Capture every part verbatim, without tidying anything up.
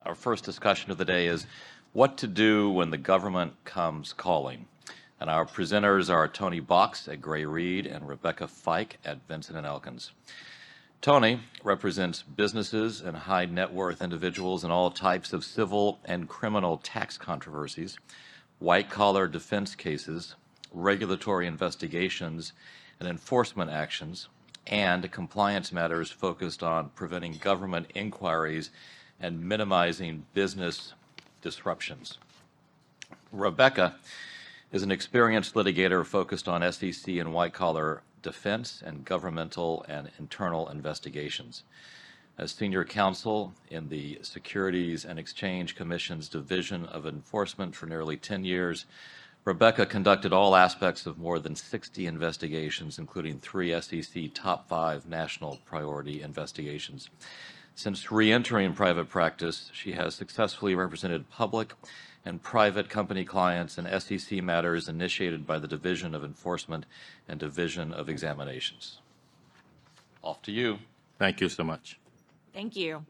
Our first discussion of the day is what to do when the government comes calling. And our presenters are Tony Box at Gray Reed and Rebecca Fike at Vincent and Elkins. Tony represents businesses and high net worth individuals in all types of civil and criminal tax controversies, white-collar defense cases, regulatory investigations and enforcement actions, and compliance matters focused on preventing government inquiries and minimizing business disruptions. Rebecca is an experienced litigator focused on S E C and white-collar defense and governmental and internal investigations. As senior counsel in the Securities and Exchange Commission's Division of Enforcement for nearly ten years, Rebecca conducted all aspects of more than sixty investigations, including three S E C top five national priority investigations. Since re-entering private practice, she has successfully represented public and private company clients in S E C matters initiated by the Division of Enforcement and Division of Examinations. Off to you. Thank you so much. Thank you.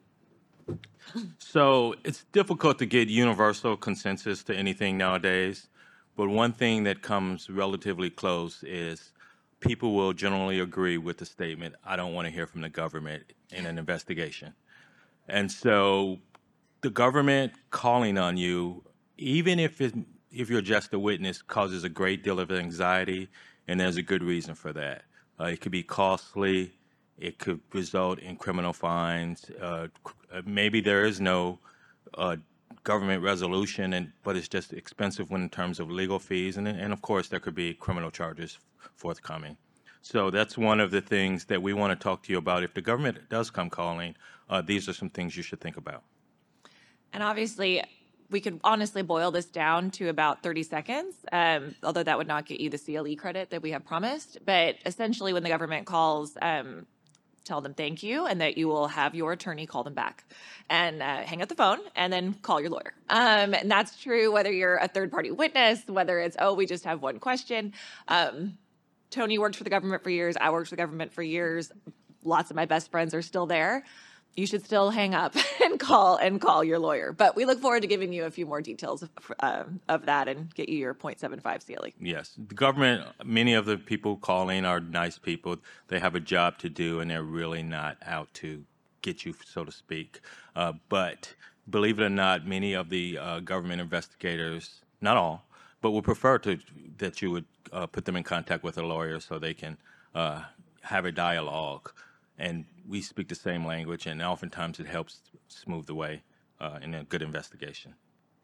So it's difficult to get universal consensus to anything nowadays, but one thing that comes relatively close is people will generally agree with the statement, I don't want to hear from the government in an investigation. And so the government calling on you, even if it, if you're just a witness, causes a great deal of anxiety, and there's a good reason for that. Uh, it could be costly. It could result in criminal fines. Uh, maybe there is no uh, government resolution, and but it's just expensive when in terms of legal fees, and, and of course there could be criminal charges forthcoming. So that's one of the things that we want to talk to you about. If the government does come calling, uh, these are some things you should think about. And obviously, we could honestly boil this down to about thirty seconds, um, although that would not get you the C L E credit that we have promised. But essentially, when the government calls, um, tell them thank you and that you will have your attorney call them back and uh, hang up the phone and then call your lawyer. Um, and that's true whether you're a third-party witness, whether it's, oh, we just have one question. Um, Tony worked for the government for years. I worked for the government for years. Lots of my best friends are still there. You should still hang up and call and call your lawyer. But we look forward to giving you a few more details of, uh, of that and get you your point seven five C L E. Yes. The government, many of the people calling are nice people. They have a job to do, and they're really not out to get you, so to speak. Uh, but believe it or not, many of the uh, government investigators, not all, but would prefer to that you would uh, put them in contact with a lawyer so they can uh, have a dialogue. And we speak the same language, and oftentimes it helps smooth the way uh, in a good investigation.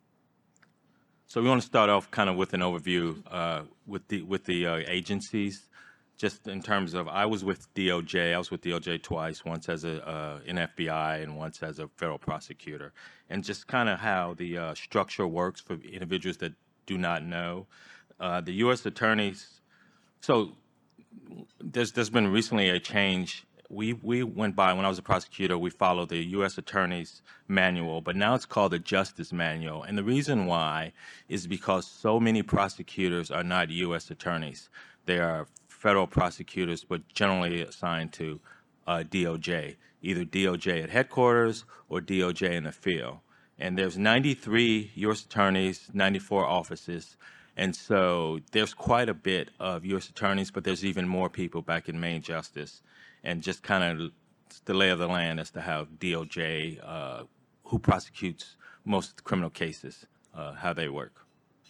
So we want to start off kind of with an overview uh, with the with the uh, agencies, just in terms of I was with D O J. I was with D O J twice, once as a uh, an F B I and once as a federal prosecutor, and just kind of how the uh, structure works for individuals that do not know. Uh, the U S attorneys, so there's there's been recently a change. We we went by, when I was a prosecutor, we followed the U S Attorney's Manual, but now it's called the Justice Manual. And the reason why is because so many prosecutors are not U S attorneys. They are federal prosecutors, but generally assigned to uh, D O J, either D O J at headquarters or D O J in the field. And there's ninety-three U S attorneys, ninety-four offices. And so there's quite a bit of U S attorneys, but there's even more people back in Main Justice. And just kind of the lay of the land as to how D O J, uh, who prosecutes most criminal cases, uh, how they work.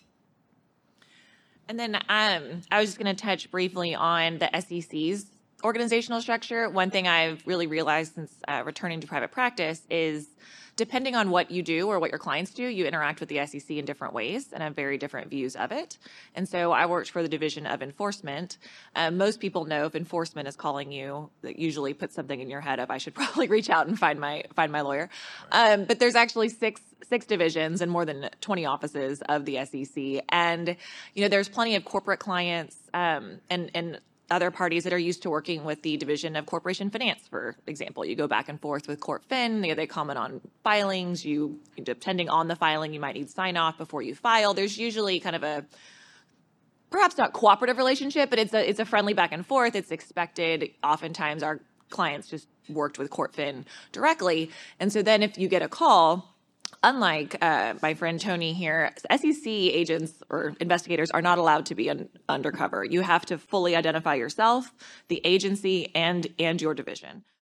And then um, I was just going to touch briefly on the S E C's organizational structure. One thing I've really realized since uh, returning to private practice is depending on what you do or what your clients do, you interact with the S E C in different ways and have very different views of it. And so I worked for the Division of Enforcement. Um, most people know if enforcement is calling you, that usually puts something in your head of I should probably reach out and find my find my lawyer. Um, but there's actually six six divisions and more than twenty offices of the S E C. And you know, there's plenty of corporate clients um, and and other parties that are used to working with the Division of Corporation Finance, for example. You go back and forth with CorpFin. They, they comment on filings. You, depending on the filing, you might need sign-off before you file. There's usually kind of a, perhaps not cooperative relationship, but it's a, it's a friendly back and forth. It's expected. Oftentimes, our clients just worked with CorpFin directly. And so then if you get a call, unlike uh, my friend Tony here, S E C agents or investigators are not allowed to be un- undercover. You have to fully identify yourself, the agency, and and your division.